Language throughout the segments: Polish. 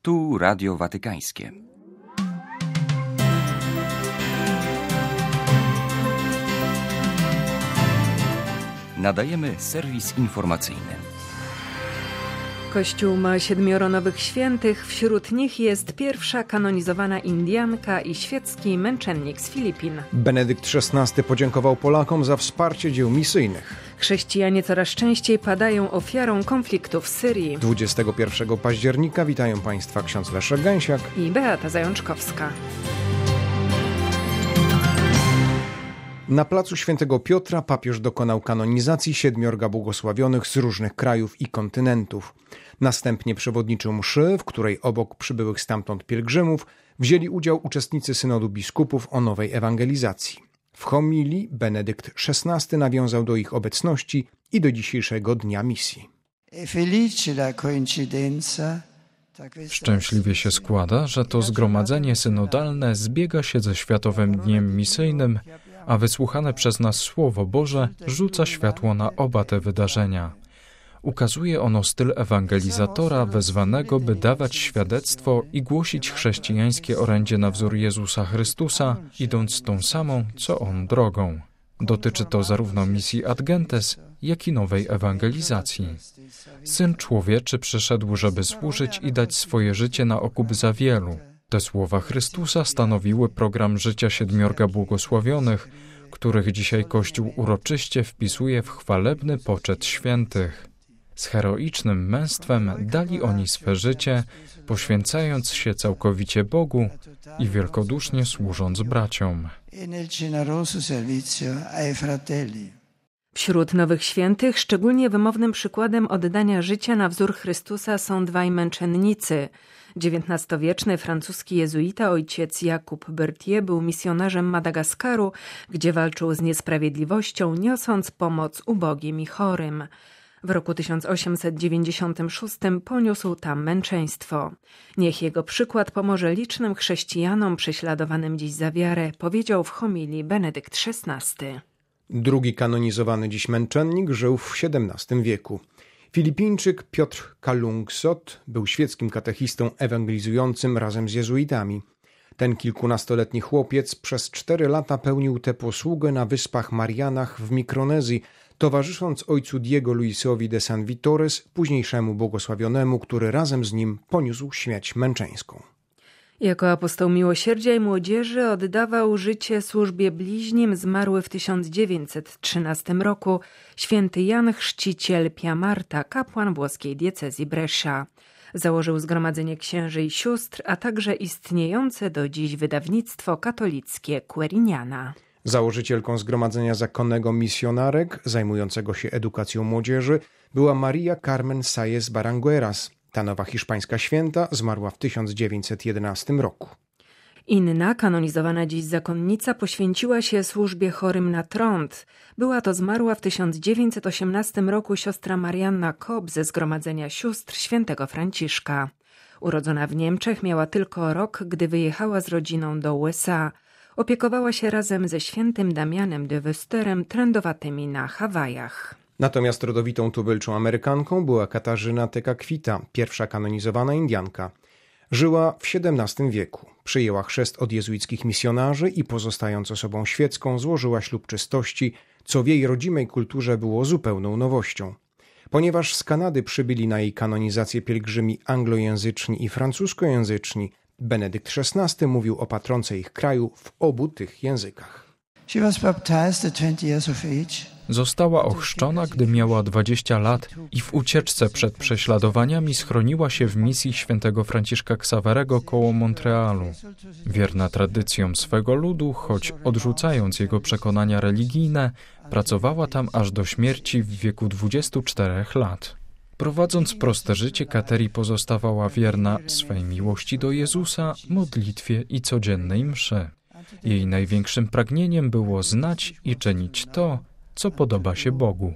Tu Radio Watykańskie. Nadajemy serwis informacyjny. Kościół ma 7 nowych świętych, wśród nich jest pierwsza kanonizowana Indianka i świecki męczennik z Filipin. Benedykt XVI podziękował Polakom za wsparcie dzieł misyjnych. Chrześcijanie coraz częściej padają ofiarą konfliktu w Syrii. 21 października witają Państwa ksiądz Leszek Gęsiak I Beata Zajączkowska. Na placu Świętego Piotra papież dokonał kanonizacji 7 błogosławionych z różnych krajów i kontynentów. Następnie przewodniczył mszy, w której obok przybyłych stamtąd pielgrzymów wzięli udział uczestnicy synodu biskupów o nowej ewangelizacji. W homilii Benedykt XVI nawiązał do ich obecności i do dzisiejszego dnia misji. Szczęśliwie się składa, że to zgromadzenie synodalne zbiega się ze Światowym Dniem Misyjnym, a wysłuchane przez nas Słowo Boże rzuca światło na oba te wydarzenia. Ukazuje ono styl ewangelizatora wezwanego, by dawać świadectwo i głosić chrześcijańskie orędzie na wzór Jezusa Chrystusa, idąc tą samą, co On drogą. Dotyczy to zarówno misji Ad Gentes, jak i nowej ewangelizacji. Syn Człowieczy przyszedł, żeby służyć i dać swoje życie na okup za wielu. Te słowa Chrystusa stanowiły program życia 7 błogosławionych, których dzisiaj Kościół uroczyście wpisuje w chwalebny poczet świętych. Z heroicznym męstwem dali oni swe życie, poświęcając się całkowicie Bogu i wielkodusznie służąc braciom. Wśród nowych świętych szczególnie wymownym przykładem oddania życia na wzór Chrystusa są dwaj męczennicy. XIX-wieczny francuski jezuita ojciec Jakub Berthier był misjonarzem Madagaskaru, gdzie walczył z niesprawiedliwością, niosąc pomoc ubogim i chorym. W roku 1896 poniósł tam męczeństwo. Niech jego przykład pomoże licznym chrześcijanom prześladowanym dziś za wiarę, powiedział w homilii Benedykt XVI. Drugi kanonizowany dziś męczennik żył w XVII wieku. Filipińczyk Piotr Kalungsot był świeckim katechistą ewangelizującym razem z jezuitami. Ten kilkunastoletni chłopiec przez 4 lata pełnił tę posługę na Wyspach Marianach w Mikronezji, towarzysząc ojcu Diego Luisowi de San Vitores, późniejszemu błogosławionemu, który razem z nim poniósł śmierć męczeńską. Jako apostoł miłosierdzia i młodzieży oddawał życie służbie bliźnim zmarły w 1913 roku święty Jan Chrzciciel Pia Marta, kapłan włoskiej diecezji Brescia. Założył Zgromadzenie Księży i Sióstr, a także istniejące do dziś wydawnictwo katolickie Queriniana. Założycielką Zgromadzenia Zakonnego Misjonarek, zajmującego się edukacją młodzieży, była Maria Carmen Sáez Barangueras. Ta nowa hiszpańska święta zmarła w 1911 roku. Inna, kanonizowana dziś zakonnica, poświęciła się służbie chorym na trąd. Była to zmarła w 1918 roku siostra Marianna Kopp ze Zgromadzenia Sióstr Świętego Franciszka. Urodzona w Niemczech, miała tylko rok, gdy wyjechała z rodziną do USA. Opiekowała się razem ze świętym Damianem de Westerem, trędowatymi na Hawajach. Natomiast rodowitą tubylczą Amerykanką była Katarzyna Tekakwita, pierwsza kanonizowana Indianka. Żyła w XVII wieku. Przyjęła chrzest od jezuickich misjonarzy i pozostając osobą świecką złożyła ślub czystości, co w jej rodzimej kulturze było zupełną nowością. Ponieważ z Kanady przybyli na jej kanonizację pielgrzymi anglojęzyczni i francuskojęzyczni, Benedykt XVI mówił o patronce ich kraju w obu tych językach. Została ochrzczona, gdy miała 20 lat i w ucieczce przed prześladowaniami schroniła się w misji świętego Franciszka Xaverego koło Montrealu. Wierna tradycjom swego ludu, choć odrzucając jego przekonania religijne, pracowała tam aż do śmierci w wieku 24 lat. Prowadząc proste życie, Kateri pozostawała wierna swej miłości do Jezusa, modlitwie i codziennej mszy. Jej największym pragnieniem było znać i czynić to, co podoba się Bogu.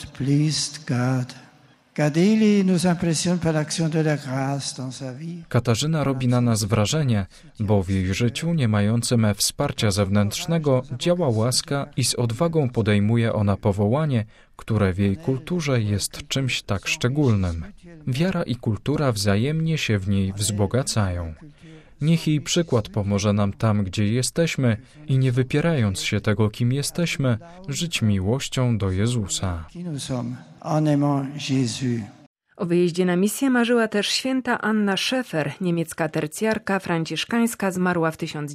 Katarzyna robi na nas wrażenie, bo w jej życiu, nie mającym wsparcia zewnętrznego, działa łaska i z odwagą podejmuje ona powołanie, które w jej kulturze jest czymś tak szczególnym. wiara i kultura wzajemnie się w niej wzbogacają. Niech jej przykład pomoże nam tam, gdzie jesteśmy i nie wypierając się tego, kim jesteśmy, żyć miłością do Jezusa. O wyjeździe na misję marzyła też święta Anna Schäfer, niemiecka tercjarka franciszkańska, zmarła w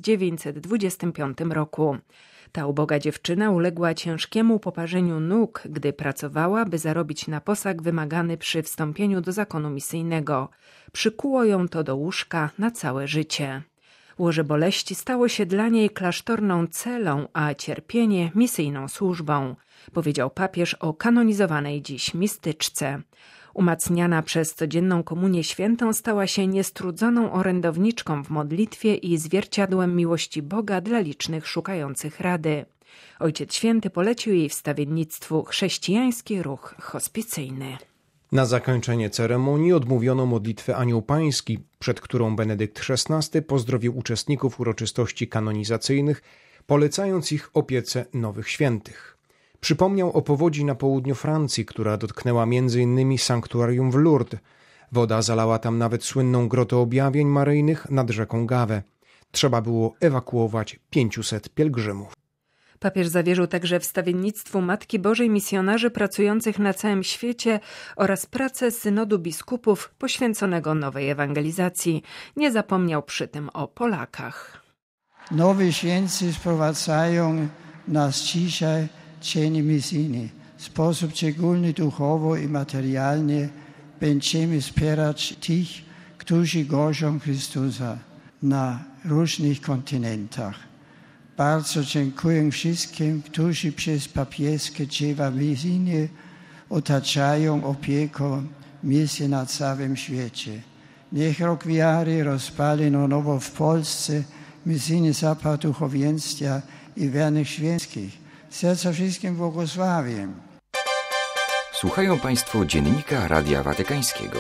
1925 roku. Ta uboga dziewczyna uległa ciężkiemu poparzeniu nóg, gdy pracowała, by zarobić na posag wymagany przy wstąpieniu do zakonu misyjnego. Przykuło ją to do łóżka na całe życie. Łoże boleści stało się dla niej klasztorną celą, a cierpienie misyjną służbą, powiedział papież o kanonizowanej dziś mistyczce. Umacniana przez codzienną komunię świętą stała się niestrudzoną orędowniczką w modlitwie i zwierciadłem miłości Boga dla licznych szukających rady. Ojciec Święty polecił jej wstawiennictwu chrześcijański ruch hospicyjny. Na zakończenie ceremonii odmówiono modlitwę Anioł Pański, przed którą Benedykt XVI pozdrowił uczestników uroczystości kanonizacyjnych, polecając ich opiece nowych świętych. Przypomniał o powodzi na południu Francji, która dotknęła m.in. sanktuarium w Lourdes. Woda zalała tam nawet słynną grotę objawień maryjnych nad rzeką Gawę. Trzeba było ewakuować 500 pielgrzymów. Papież zawierzył także wstawiennictwu Matki Bożej misjonarzy pracujących na całym świecie oraz pracę synodu biskupów poświęconego nowej ewangelizacji. Nie zapomniał przy tym o Polakach. Nowi święci sprowadzają nas dzisiaj cieni misyjny. W sposób szczególny duchowo i materialnie będziemy wspierać tych, którzy głoszą Chrystusa na różnych kontynentach. Bardzo dziękuję wszystkim, którzy przez papieskie dzieła misyjne otaczają opieką misję na całym świecie. Niech rok wiary rozpali na nowo w Polsce misyjny zapał duchowieństwa i wiernych świętych. Serca wszystkim błogosławię. Słuchają Państwo Dziennika Radia Watykańskiego.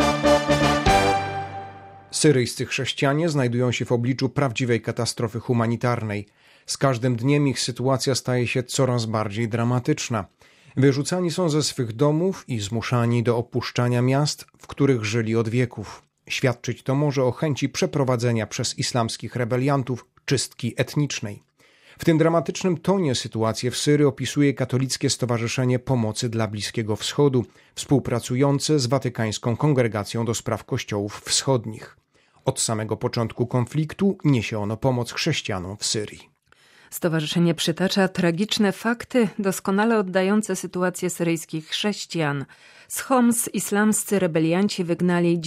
Syryjscy chrześcijanie znajdują się w obliczu prawdziwej katastrofy humanitarnej. Z każdym dniem ich sytuacja staje się coraz bardziej dramatyczna. Wyrzucani są ze swych domów i zmuszani do opuszczania miast, w których żyli od wieków. Świadczyć to może o chęci przeprowadzenia przez islamskich rebeliantów czystki etnicznej. W tym dramatycznym tonie sytuację w Syrii opisuje Katolickie Stowarzyszenie Pomocy dla Bliskiego Wschodu, współpracujące z Watykańską Kongregacją do Spraw Kościołów Wschodnich. Od samego początku konfliktu niesie ono pomoc chrześcijanom w Syrii. Stowarzyszenie przytacza tragiczne fakty, doskonale oddające sytuację syryjskich chrześcijan. Z Homs islamscy rebelianci wygnali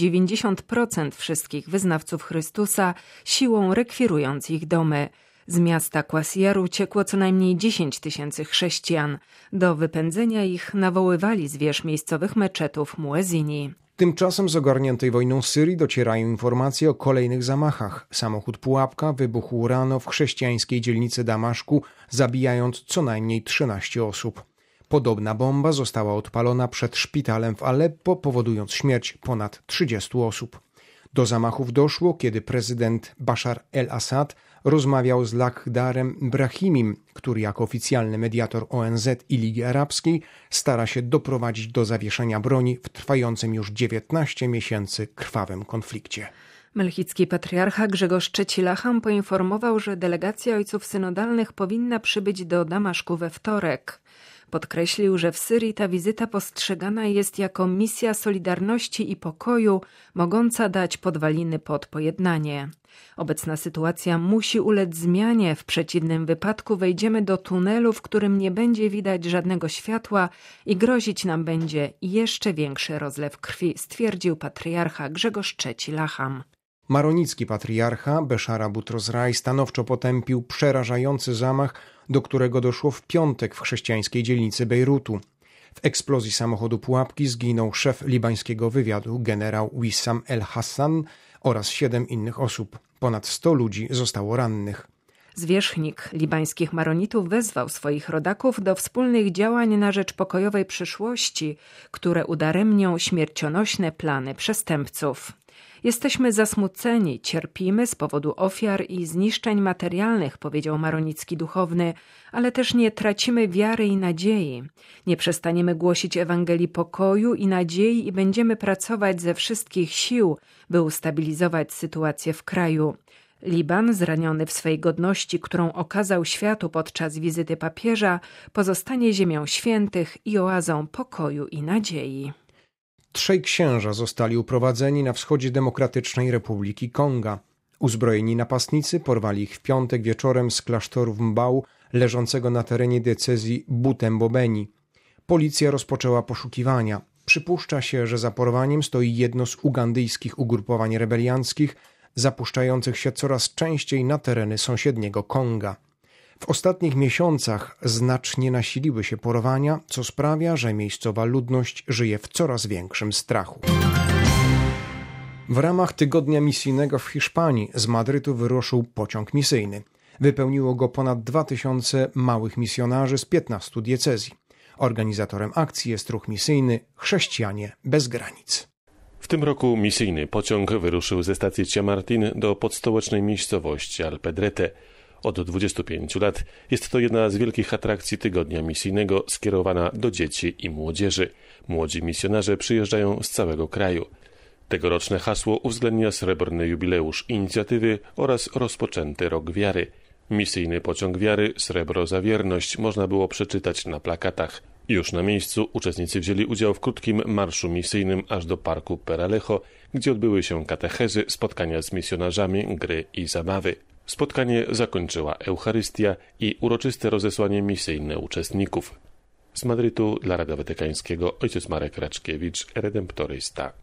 90% wszystkich wyznawców Chrystusa, siłą rekwirując ich domy. Z miasta Qasjar uciekło co najmniej 10 000 chrześcijan. Do wypędzenia ich nawoływali z wież miejscowych meczetów muezini. Tymczasem z ogarniętej wojną Syrii docierają informacje o kolejnych zamachach. Samochód pułapka wybuchł rano w chrześcijańskiej dzielnicy Damaszku, zabijając co najmniej 13 osób. Podobna bomba została odpalona przed szpitalem w Aleppo, powodując śmierć ponad 30 osób. Do zamachów doszło, kiedy prezydent Bashar el-Assad rozmawiał z Lakhdarem Brahimim, który jako oficjalny mediator ONZ i Ligi Arabskiej stara się doprowadzić do zawieszenia broni w trwającym już 19 miesięcy krwawym konflikcie. Melchicki patriarcha Grzegorz III Lacham poinformował, że delegacja ojców synodalnych powinna przybyć do Damaszku we wtorek. Podkreślił, że w Syrii ta wizyta postrzegana jest jako misja solidarności i pokoju, mogąca dać podwaliny pod pojednanie. Obecna sytuacja musi ulec zmianie, w przeciwnym wypadku wejdziemy do tunelu, w którym nie będzie widać żadnego światła i grozić nam będzie jeszcze większy rozlew krwi, stwierdził patriarcha Grzegorz III Lacham. Maronicki patriarcha Beszara Butrozraj stanowczo potępił przerażający zamach, do którego doszło w piątek w chrześcijańskiej dzielnicy Bejrutu. W eksplozji samochodu pułapki zginął szef libańskiego wywiadu generał Wissam el-Hassan oraz 7 innych osób. Ponad 100 ludzi zostało rannych. Zwierzchnik libańskich maronitów wezwał swoich rodaków do wspólnych działań na rzecz pokojowej przyszłości, które udaremnią śmiercionośne plany przestępców. Jesteśmy zasmuceni, cierpimy z powodu ofiar i zniszczeń materialnych, powiedział maronicki duchowny, ale też nie tracimy wiary i nadziei. Nie przestaniemy głosić Ewangelii pokoju i nadziei i będziemy pracować ze wszystkich sił, by ustabilizować sytuację w kraju. Liban, zraniony w swej godności, którą okazał światu podczas wizyty papieża, pozostanie ziemią świętych i oazą pokoju i nadziei. 3 księża zostali uprowadzeni na wschodzie Demokratycznej Republiki Konga. Uzbrojeni napastnicy porwali ich w piątek wieczorem z klasztoru w Mbau, leżącego na terenie diecezji Butembo-Beni. Policja rozpoczęła poszukiwania. Przypuszcza się, że za porwaniem stoi jedno z ugandyjskich ugrupowań rebelianckich, zapuszczających się coraz częściej na tereny sąsiedniego Konga. W ostatnich miesiącach znacznie nasiliły się porwania, co sprawia, że miejscowa ludność żyje w coraz większym strachu. W ramach tygodnia misyjnego w Hiszpanii z Madrytu wyruszył pociąg misyjny. Wypełniło go ponad 2000 małych misjonarzy z 15 diecezji. Organizatorem akcji jest ruch misyjny Chrześcijanie bez granic. W tym roku misyjny pociąg wyruszył ze stacji Chamartín do podstołecznej miejscowości Alpedrete. Od 25 lat jest to jedna z wielkich atrakcji tygodnia misyjnego skierowana do dzieci i młodzieży. Młodzi misjonarze przyjeżdżają z całego kraju. Tegoroczne hasło uwzględnia srebrny jubileusz inicjatywy oraz rozpoczęty rok wiary. Misyjny pociąg wiary, srebro za wierność można było przeczytać na plakatach. Już na miejscu uczestnicy wzięli udział w krótkim marszu misyjnym aż do parku Peralejo, gdzie odbyły się katechezy, spotkania z misjonarzami, gry i zabawy. Spotkanie zakończyła Eucharystia i uroczyste rozesłanie misyjne uczestników. Z Madrytu dla Radia Watykańskiego ojciec Marek Raczkiewicz, redemptorysta.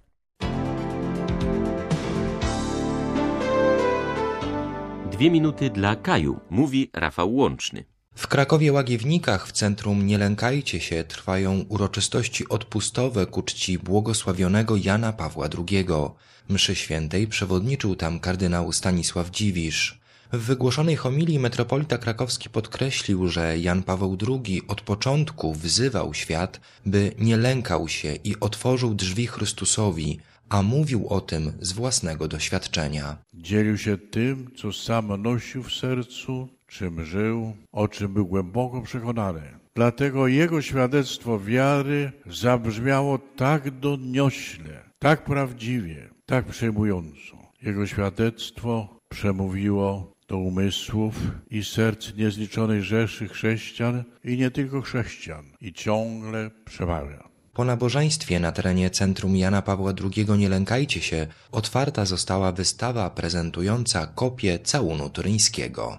Dwie minuty dla Kaju, mówi Rafał Łączny. W Krakowie-Łagiewnikach w centrum Nie lękajcie się trwają uroczystości odpustowe ku czci błogosławionego Jana Pawła II. Mszy świętej przewodniczył tam kardynał Stanisław Dziwisz. W wygłoszonej homilii metropolita krakowski podkreślił, że Jan Paweł II od początku wzywał świat, by nie lękał się i otworzył drzwi Chrystusowi, a mówił o tym z własnego doświadczenia. Dzielił się tym, co sam nosił w sercu, czym żył, o czym był głęboko przekonany. Dlatego jego świadectwo wiary zabrzmiało tak doniośle, tak prawdziwie, tak przejmująco. Jego świadectwo przemówiło do umysłów i serc niezliczonej rzeszy chrześcijan i nie tylko chrześcijan i ciągle przemawia. Po nabożeństwie na terenie Centrum Jana Pawła II Nie lękajcie się otwarta została wystawa prezentująca kopię całunu turyńskiego.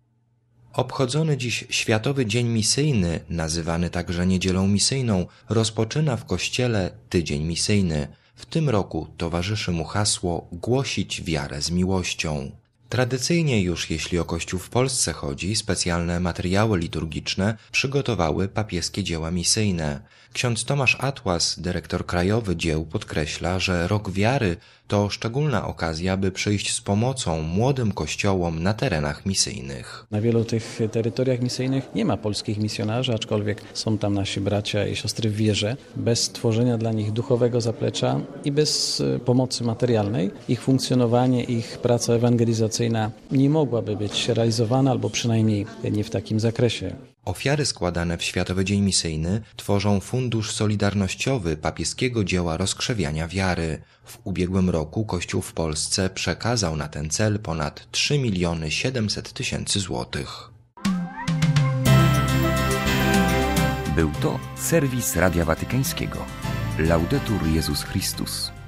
Obchodzony dziś Światowy Dzień Misyjny, nazywany także Niedzielą Misyjną, rozpoczyna w Kościele Tydzień Misyjny. W tym roku towarzyszy mu hasło „Głosić wiarę z miłością”. Tradycyjnie już jeśli o Kościół w Polsce chodzi, specjalne materiały liturgiczne przygotowały papieskie dzieła misyjne. Ksiądz Tomasz Atłas, dyrektor krajowy dzieł, podkreśla, że Rok Wiary to szczególna okazja, by przyjść z pomocą młodym kościołom na terenach misyjnych. Na wielu tych terytoriach misyjnych nie ma polskich misjonarzy, aczkolwiek są tam nasi bracia i siostry w wierze. Bez stworzenia dla nich duchowego zaplecza i bez pomocy materialnej ich funkcjonowanie, ich praca ewangelizacyjna nie mogłaby być realizowana, albo przynajmniej nie w takim zakresie. Ofiary składane w Światowy Dzień Misyjny tworzą fundusz solidarnościowy papieskiego dzieła rozkrzewiania wiary. W ubiegłym roku Kościół w Polsce przekazał na ten cel ponad 3 700 000 złotych. Był to serwis Radia Watykańskiego. Laudetur Jezus Chrystus.